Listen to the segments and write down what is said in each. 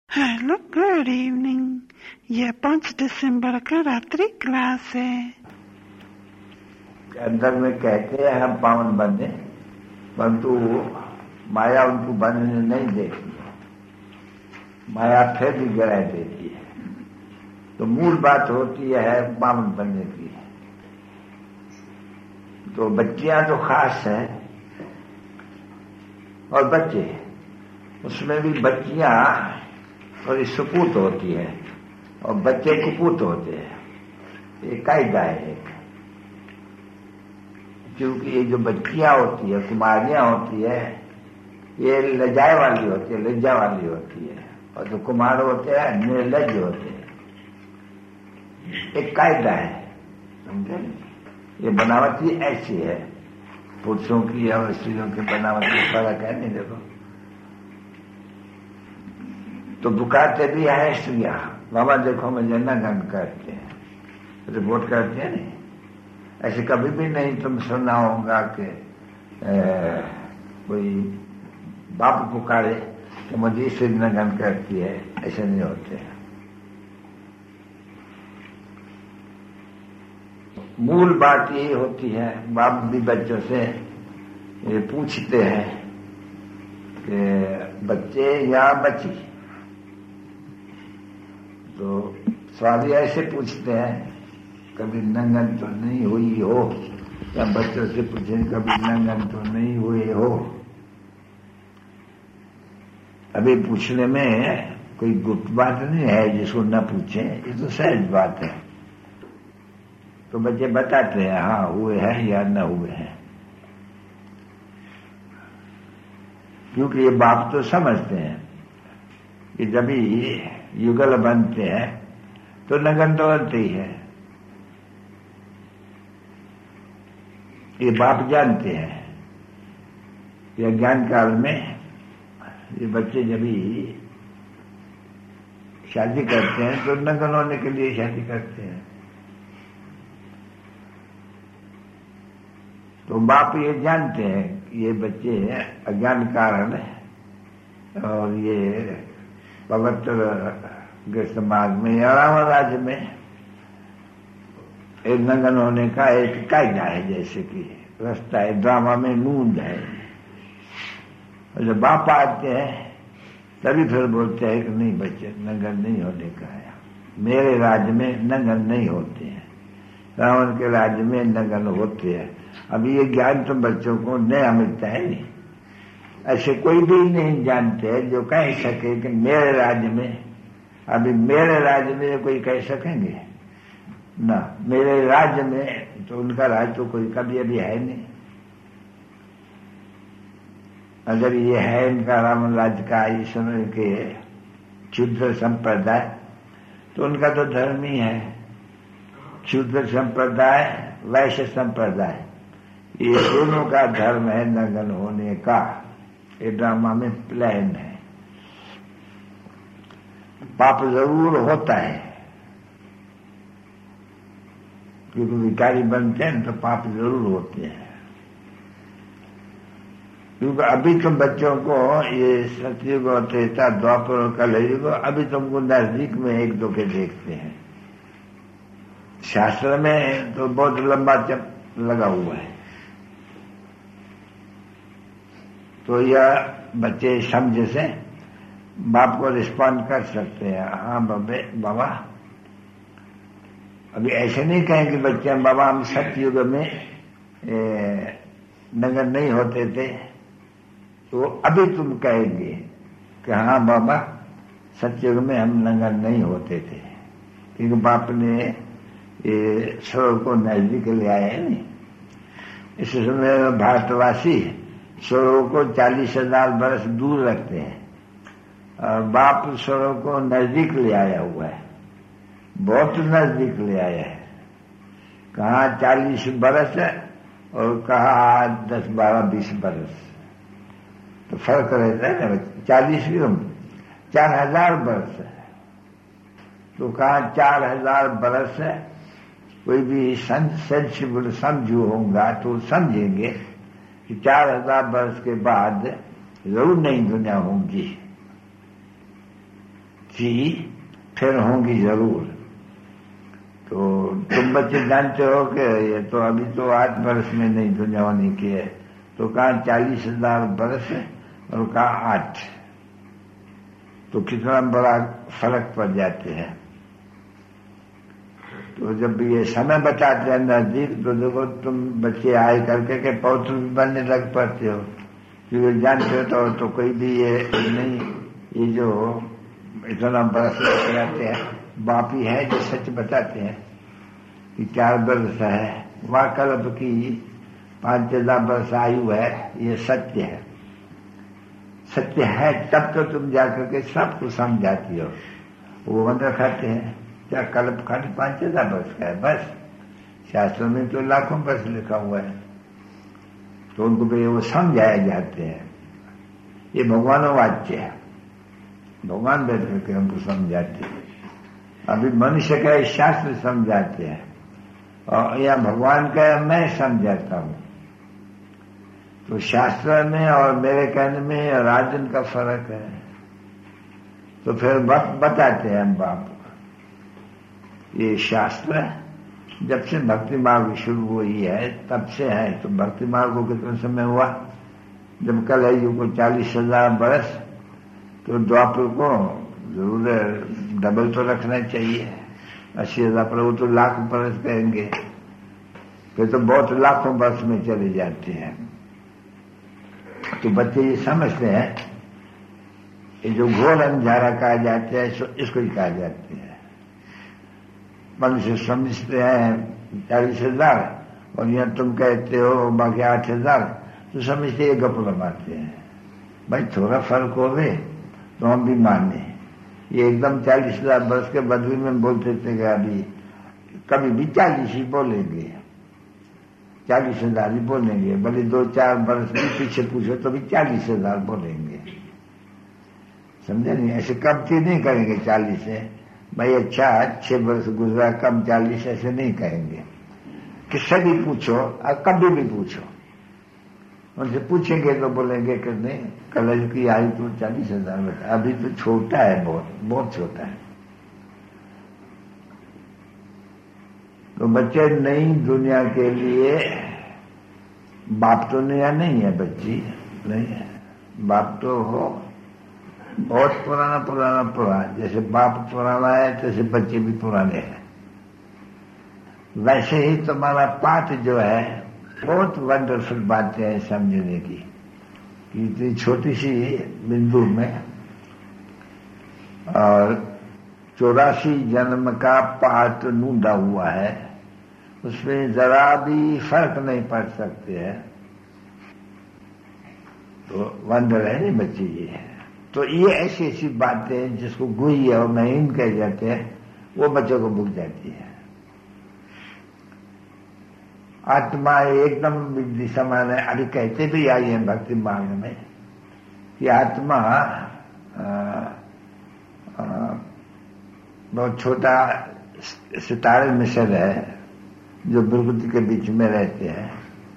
Hello, good evening. यह 5 दिसंबर का रात्रि क्लास है। अंदर में कहते हैं हम पावन बने, परंतु माया उनको बनने नहीं देती है। माया फिर भी गिरा देती है। तो मूल बात होती है पावन बनने की। तो बच्चियां तो खास है और बच्चे, उसमें भी बच्चियां थोड़ी सुपूत होती है और बच्चे कुपूत होते हैं। ये कायदा है एक। क्योंकि ये जो बच्चियां होती है, कुमारियां होती है, ये लजाए वाली होती है, लज्जा वाली होती है, और जो कुमार होते हैं निर्लज होते हैं। एक कायदा है, समझे? ये बनावटी ऐसी है, पुरुषों की और स्त्रियों की बनावटी फर्क है। नहीं देखो, तो बुकाते भी है स्त्रियां, बाबा देखो मुझे नंगन करते हैं, रिपोर्ट करते हैं। नहीं, ऐसे कभी भी नहीं तुम सुना होगा कि कोई बाप पुकारे कि मुझे स्त्री नंगन करती है। ऐसे नहीं होते। मूल बात यही होती है, बाप भी बच्चों से ये पूछते हैं कि बच्चे या बच्ची, तो स्वामी ऐसे पूछते हैं कभी नंगन तो नहीं हुई हो, या बच्चों से पूछें कभी नंगन तो नहीं हुए हो। अभी पूछने में कोई गुप्त बात नहीं है जिसको न पूछे, ये तो सहज बात है। तो बच्चे बताते हैं हाँ हुए हैं या न हुए हैं, क्योंकि ये बाप तो समझते हैं कि जब युगल बनते हैं तो नंगन तो बनते ही है। ये बाप जानते हैं। ये ज्ञान काल में ये बच्चे जब शादी करते हैं तो नंगन होने के लिए शादी करते हैं। तो बाप ये जानते हैं कि ये बच्चे अज्ञान कारण है और ये पवित्र समाज में या रावण राज्य में एक नंगन होने का एक कायदा है, जैसे कि रास्ता है, ड्रामा में नूंद है। और जब बाप आते हैं तभी फिर बोलते हैं कि नहीं बच्चे नंगन नहीं होने का है, मेरे राज्य में नंगन नहीं होते हैं, रावण के राज्य में नंगन होते हैं। अभी ये ज्ञान तो बच्चों को नया मिलता है। नहीं, ऐसे कोई भी नहीं जानते हैं जो कह सके कि मेरे राज्य में, अभी मेरे राज्य में कोई कह सकेंगे ना, मेरे राज्य में, तो उनका राज्य तो कोई कभी अभी है नहीं। अगर ये है इनका रावण राज्य का इस समय के क्षुद्र संप्रदाय, तो उनका तो धर्म ही है क्षुद्र संप्रदाय, वैश्य संप्रदाय, ये दोनों का धर्म है नंगन होने का। ये ड्रामा में प्लान है। पाप जरूर होता है, क्योंकि विकारी बनते हैं तो पाप जरूर होते हैं। क्योंकि अभी तुम बच्चों को ये सतयुग और त्रेता द्वापर और कलयुग अभी तुमको नजदीक में एक दो के देखते हैं। शास्त्र में तो बहुत लंबा लगा हुआ है। तो यह बच्चे समझ से बाप को रिस्पॉन्ड कर सकते हैं, हाँ बाबा। अभी ऐसे नहीं कहेंगे बच्चे बाबा हम सतयुग में नंगन नहीं होते थे, तो अभी तुम कहेंगे कि हाँ बाबा सतयुग में हम नंगन नहीं होते थे, क्योंकि बाप ने ये स्वर्ग को नजदीक ले आए है। नहीं, इस समय भारतवासी स्वर्ग को 40,000 बरस दूर रखते हैं और बाप स्वर्ग को नजदीक ले आया हुआ है, बहुत नजदीक ले आया है। कहाँ 40 बरस है और कहाँ 10, 12, 20 बरस, तो फर्क रहता है ना। 40 क्यों, 4,000 बरस है, तो कहाँ 4,000 बरस है। कोई भी सेंसिबल समझू होगा तो समझेंगे कि 4,000 वर्ष के बाद जरूर नई दुनिया होगी। जी फिर होंगी जरूर। तो तुम बच्चे जानते हो कि ये तो अभी तो 8 बरस में नहीं दुनिया होने की है, तो कहा 40,000 बरस और कहा 8, तो कितना बड़ा फर्क पड़ जाते हैं। तो जब ये समय बताते हैं नजदीक, तो देखो तुम बच्चे आए करके के पौत्र भी बनने लग पाते हो, क्योंकि जानते हो तो कोई भी ये नहीं, ये जो इतना बरस कराते हैं बाप ही है जो सच बताते हैं कि 4 बरस है, वाकल्प की 5,000 बरस आयु है, ये सत्य है। सत्य है तब तो तुम जाकर के सबको समझाती हो। वो मन रखाते हैं क्या कल्प खाली 5,000 बरस का है, बस शास्त्रों में तो लाखों बरस लिखा हुआ है, तो उनको भी वो समझाए जाते हैं। ये भगवानों वाच्य है, भगवान बैठ करके हमको समझाते हैं। अभी मनुष्य का शास्त्र समझाते हैं और या भगवान का मैं समझाता हूं। तो शास्त्र में और मेरे कहने में राजन का फर्क है। तो फिर बताते हैं हम बाप, ये शास्त्र जब से भक्ति मार्ग शुरू हुई है तब से है। तो भक्ति मार्ग को कितना समय हुआ? जब कल है युग को 40,000 बरस, तो द्वापर को जरूर डबल तो रखना चाहिए, 80,000 पर, वो तो लाख बरस कहेंगे, फिर तो बहुत लाखों बरस में चले जाते हैं। तो बच्चे ये समझते हैं, ये जो घोर अंधारा कहा जाता है इसको ही कहा जाते हैं। मनुष्य समझते हैं 40,000 और यहाँ तुम कहते हो बाकी 8,000, तो समझते ये गप लमाते हैं। भाई थोड़ा फर्क हो गए तो हम भी माने। ये एकदम 40,000 बरस के बदले में बोलते थे कि अभी कभी भी 40 ही बोलेंगे, 40,000 ही बोलेंगे, भले 2-4 बरस भी पीछे पूछो तो भी 40,000 बोलेंगे। समझे नहीं? ऐसे कमती नहीं करेंगे 40 से, भाई अच्छा 6 बरस गुजरा कम 40, ऐसे नहीं कहेंगे। किससे भी पूछो और कभी भी पूछो, उनसे पूछेंगे तो बोलेंगे कि नहीं कलज की आयु तो 40,000 बता, अभी तो छोटा है, बहुत बहुत छोटा है। तो बच्चे नई दुनिया के लिए बाप तो नया नहीं है, बच्ची नहीं है, बाप तो हो बहुत पुराना। जैसे बाप पुराना है तैसे बच्चे भी पुराने हैं। वैसे ही तुम्हारा पाठ जो है बहुत वंडरफुल बातें हैं समझने की, कि इतनी छोटी सी बिंदु में और 84 जन्म का पाठ नूंदा हुआ है, उसमें जरा भी फर्क नहीं पड़ सकते हैं। तो वंडर है नहीं बच्ची ये। तो ये ऐसी ऐसी बातें जिसको गुही और महीन कह जाते हैं, वो बच्चों को भूल जाती है। आत्मा एकदम विधि समान है। अभी कहते भी आई है भक्ति मार्ग में कि आत्मा बहुत छोटा सितारे मिसल है जो प्रकृति के बीच में रहते हैं,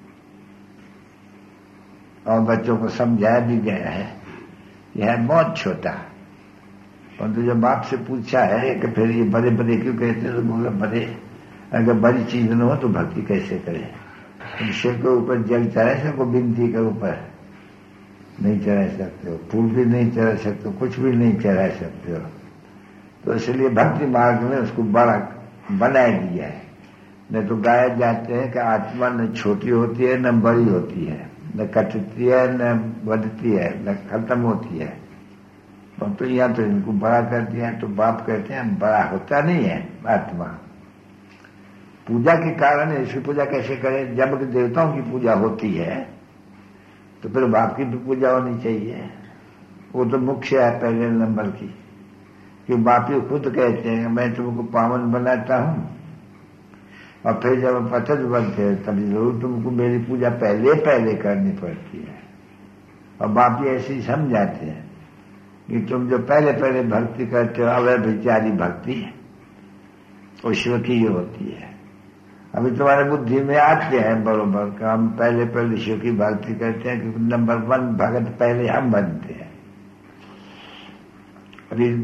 और बच्चों को समझाया भी गया है यह है बहुत छोटा। परंतु जब बाप से पूछा है कि फिर ये बड़े बड़े क्यों कहते हैं, तो बोला बड़े, अगर बड़ी चीज न हो तो भक्ति कैसे करे? ईश्वर के ऊपर जल चढ़ा सको, बिनती के ऊपर नहीं चढ़ा सकते हो, फूल भी नहीं चढ़ा सकते हो, कुछ भी नहीं चढ़ा सकते हो। तो इसलिए भक्ति मार्ग में उसको बड़ा बना दिया है। नहीं तो गाया जाते हैं कि आत्मा न छोटी होती है न बड़ी होती है, न कटती है न बढ़ती है न खत्म होती है। तो यहाँ तो इनको बड़ा कर दिया। तो बाप कहते हैं बड़ा होता नहीं है आत्मा। पूजा के कारण इसकी पूजा कैसे करें? जब देवताओं की पूजा होती है तो फिर बाप की भी पूजा होनी चाहिए। वो तो मुख्य है पहले नंबर की, कि बाप ही खुद कहते हैं मैं तुमको पावन बनाता हूं, और फिर जब पथत बनते हैं तभी जरूर तुमको मेरी पूजा पहले करनी पड़ती है। और बाप ये ऐसे ही समझाते हैं कि तुम जो पहले भक्ति करते हो अव्यभिचारी भक्ति ईश्वर की ही होती है। अभी तुम्हारे बुद्धि में आते हैं बरोबर कि हम पहले ईश्वर की भक्ति करते हैं, क्योंकि नंबर 1 भगत पहले हम बनते हैं। अभी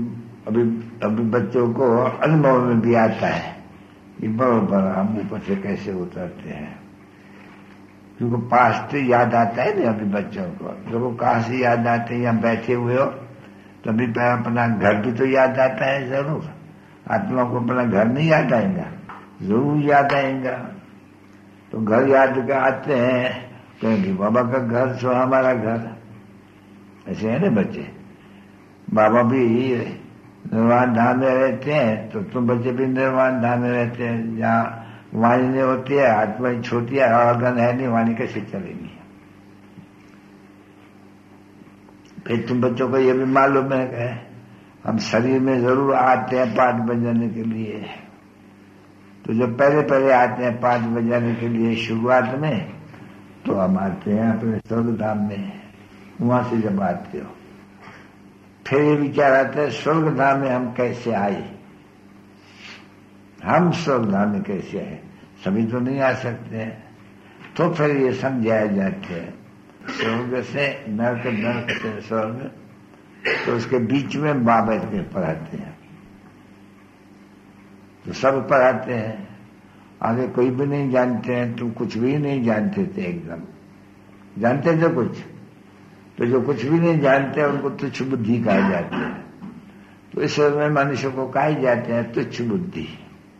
अभी अभी बच्चों को अनुभव में भी आता है कि बरोबर हम ऊपर से कैसे उतरते हैं, क्योंकि पास तो याद आता है ना अभी बच्चों को। जब वो कहाँ से याद आते हैं, यहाँ बैठे हुए हो तभी अपना घर भी तो याद आता है जरूर। आत्मा को अपना घर नहीं याद आएगा, जरूर याद आएगा। तो घर याद के आते हैं, कहेंगे बाबा का घर सो हमारा घर, ऐसे है ना बच्चे। बाबा भी निर्वाण धाम में रहते हैं तो तुम बच्चे भी निर्वाण धाम में रहते हैं। जहाँ वाणी नहीं होती है, आत्मा छोटी है, ऑर्गन है नहीं, वाणी कैसे चलेगी। फिर तुम बच्चों को ये भी मालूम है हम शरीर में जरूर आते हैं पाठ बजाने के लिए। तो जब पहले पहले आते हैं पाठ बजाने के लिए शुरुआत में, तो हम आते हैं अपने स्वर्ग धाम में। वहां से जब आते हो फिर ये विचार आता है स्वर्ग धाम में हम कैसे आए, हम स्वर्ग धाम में कैसे आए, सभी तो नहीं आ सकते हैं। तो फिर ये समझाया जाते हैं स्वर्ग से नर्क, नर्क से स्वर्ग, तो उसके बीच में बाबा के पढ़ाते हैं। तो सब पढ़ाते हैं, आगे कोई भी नहीं जानते हैं। तुम कुछ भी नहीं जानते थे, एकदम जानते थे कुछ, तो जो कुछ भी नहीं जानते उनको तुच्छ बुद्धि कहा जाती है। तो इस में मनुष्य को कहे जाते हैं तुच्छ बुद्धि।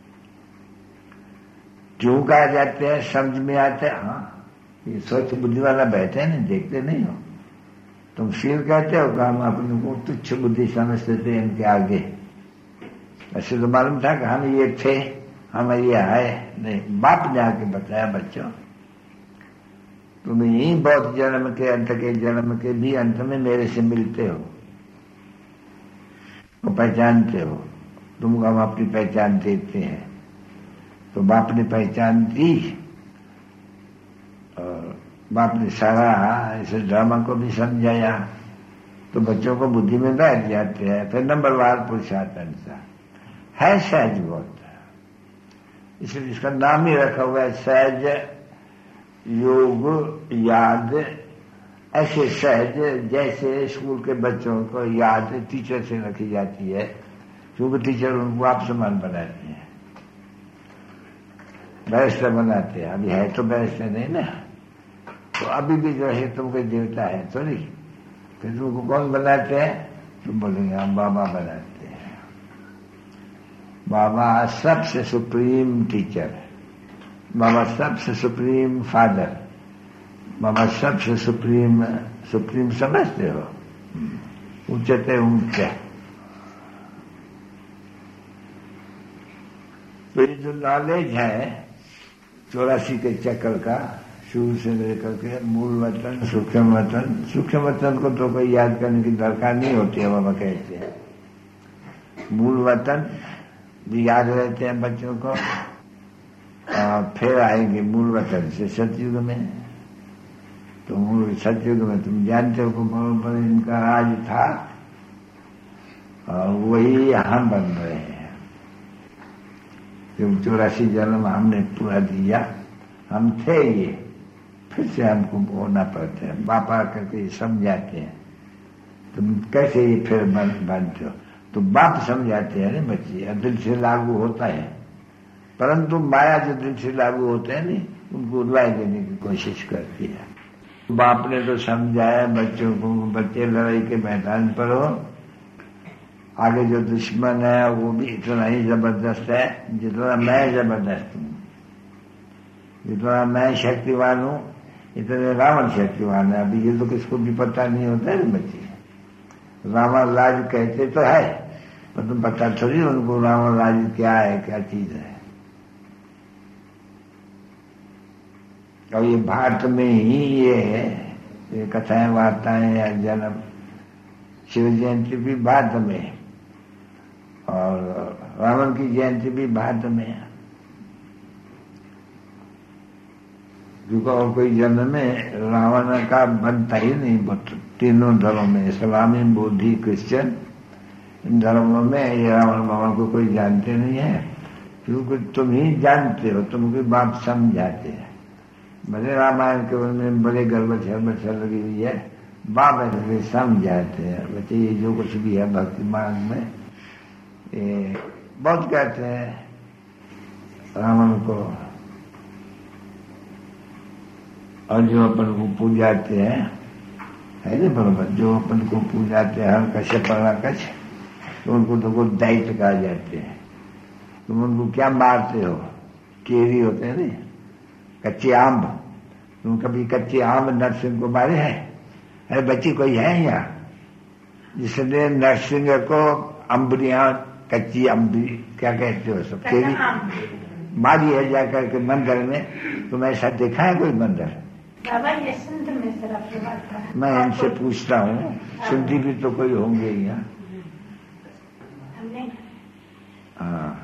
क्यों कहा जाते हैं, समझ में आते हैं। हाँ, ये स्वच्छ बुद्धि वाला बैठे हैं, देखते नहीं हो तुम, फिर कहते हो कि हम अपने को तुच्छ बुद्धि समझते थे इनके आगे। ऐसे तो मालूम था कि हम ये थे, हम ये आए नहीं। बाप ने आके बताया बच्चों तुम यही बहुत जन्म के अंत के जन्म के भी अंत में मेरे से मिलते हो, तो पहचानते हो। तुमको हम अपनी पहचान देते हैं। तो बाप ने पहचान दी और बाप ने सारा इस ड्रामा को भी समझाया। तो बच्चों को बुद्धि में बैठ जाते हैं। फिर नंबरवार पुरुषार्थ अनुसार है सहज बहुत, इसलिए इसका नाम ही रखा हुआ है सहज योग याद। ऐसे सहज जैसे स्कूल के बच्चों को याद टीचर से रखी जाती है, क्योंकि टीचर उनको आप समान बनाते हैं, बैरिस्टर बनाते हैं। अभी है तो बैरिस्टर नहीं ना, तो अभी भी जो है तुमको देवता है थोड़ी। फिर तुमको कौन बनाते हैं, तुम बोलेंगे हम बाबा बनाते हैं। बाबा सबसे सुप्रीम टीचर, बाबा सबसे सुप्रीम फादर, बाबा सबसे सुप्रीम, सुप्रीम समझते हो, ऊंचते ऊंचे। तो ये जो नॉलेज है 84 के चक्र का, शुरू से लेकर के मूल वतन, सूक्ष्म वतन। सूक्ष्म वतन को तो कोई याद करने की दरकार नहीं होती है, बाबा कहते हैं। मूल वतन भी याद रहते हैं बच्चों को। फिर आएंगे मूल वतन से सतयुग में। तो मूल सतयुग में तुम जानते हो बड़े इनका राज था, और वही हम बन रहे हैं। जब 84 जन्म हमने पूरा दिया, हम थे ये, फिर से हमको होना पड़ता है। बापा करके समझाते हैं तुम कैसे ये फिर बनते हो। तो बाप समझाते हैं ना बच्चे, दिल से लागू होता है, परंतु माया जो दिल से लागू होते हैं नहीं, उनको उड़वाई देने की कोशिश करती है। बाप ने तो समझाया बच्चों को, बच्चे लड़ाई के मैदान पर हो, आगे जो दुश्मन है वो भी इतना ही जबरदस्त है जितना मैं जबरदस्त हूं। जितना मैं शक्तिवान हूं इतने रावण शक्तिवान है। अभी ये तो किसको भी पता नहीं होता है बच्चे। रावण राज कहते तो है, पर तुम पता थोड़ी उनको रावण राज क्या है, क्या चीज है। और ये भारत में ही ये कथाएं वार्ताएं या जन्म, शिव जयंती भी भारत में, और रावण की जयंती भी भारत में है। क्योंकि और कोई जन्म में रावण का बनता ही नहीं। तीनों धर्मों में, इस्लामी, बौद्धी, क्रिश्चियन, इन धर्मों में ये रावण भगवान को कोई जानते नहीं है, क्योंकि तुम ही जानते हो, तुमको बाप समझाते हैं। भले रामायण के उनमें बड़े गर्व छल लगी हुई है, बाप ऐसे समझाते हैं बच्चे ये जो कुछ भी है भक्ति मार्ग में बहुत कहते हैं रावण को, और जो अपन को पूजाते हैं, है ना बराबर, जो अपन को पूजाते हैं हर कश्यप, तो उनको तो कुछ दैत्य कहा जाते हैं। तुम उनको क्या मारते हो? केरी होते हैं ना, कच्चे आम। तुम कभी कच्चे आम नरसिंह को मारे हैं? अरे बच्ची कोई है यहाँ जिसने नरसिंह को अम्बरिया, कच्ची अम्बी क्या कहते हो सब, केरी मारी है जाकर के मंदिर में? तुम ऐसा देखा है कोई मंदिर? बाबा ये सिंध में तरफ है। मैं इनसे पूछता हूँ, सिंधी भी तो कोई होंगे यहाँ। हाँ,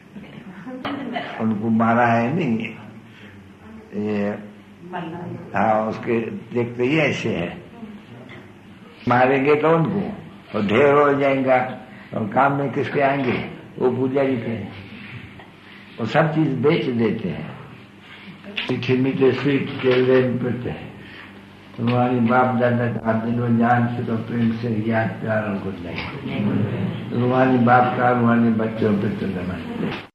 उनको मारा है नहीं ये? हाँ, उसके देखते ही ऐसे है, मारेंगे तो उनको और ढेर हो जाएगा, और काम में किसके आएंगे? वो पुजारी के। वो सब चीज बेच देते हैं। मीठे मीठे स्वीट केले पीते, तुम्हारी बाप दादा का दिलो जान से तो प्रेम से याद प्यार उनको नहीं, तुम्हारी बाप का तुम्हारे बच्चों पे तो